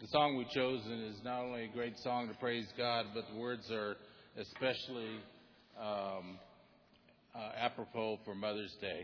song we've chosen is not only a great song to praise God, but the words are especially apropos for Mother's Day.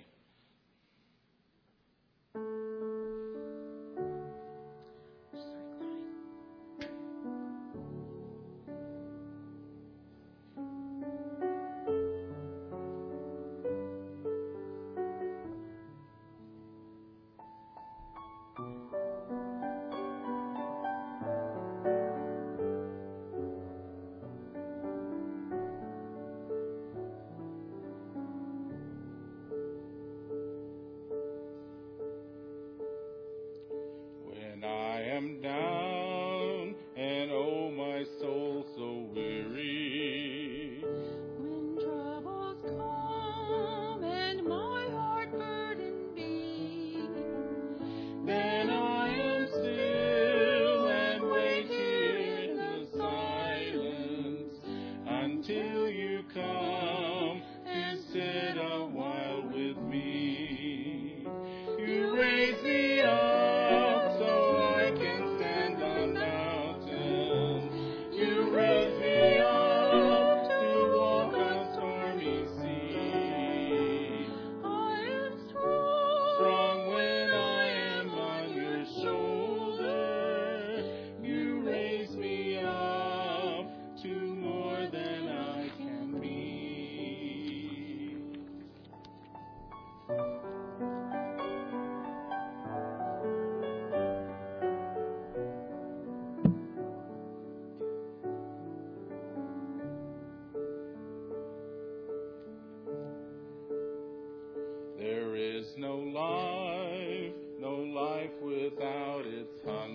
No life without its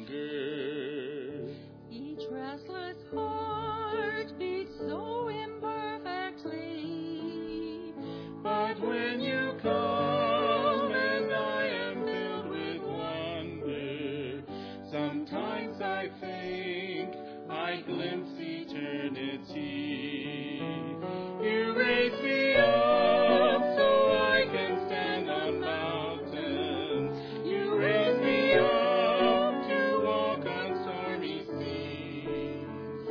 hunger. Each restless heart beats so imperfectly. But when you come and I am filled with wonder, sometimes I think I glimpse eternity. You raise me up so I can stand on mountains. You raise me up to walk on stormy seas.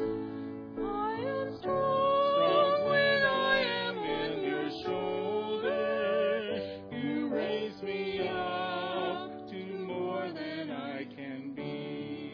I am strong when I am in your shoulder. You raise me up to more than I can be.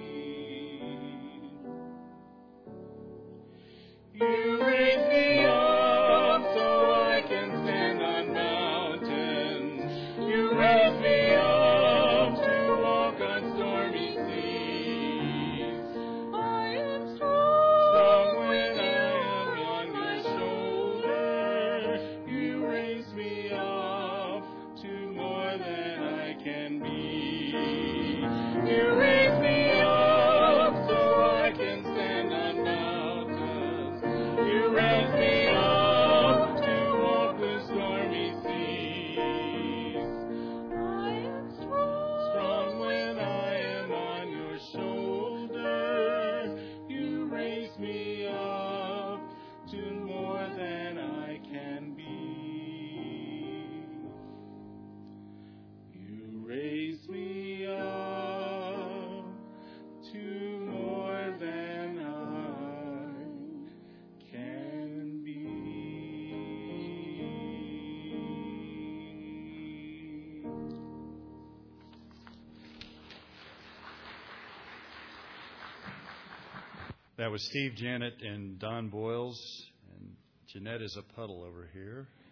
You raise me up so I can stand on mountains. You raise me up to walk on stormy seas. I am strong when I am on your shoulder. You raise me up to more than I can be. You raise me up so I can stand on mountains. You raise me up to walk the stormy seas. I am strong When I am on your shoulder, you raise me up to more than I can be. You raise me up to more than I can be. That was Steve, Janet, and Don Boyles. And Jeanette is a puddle over here.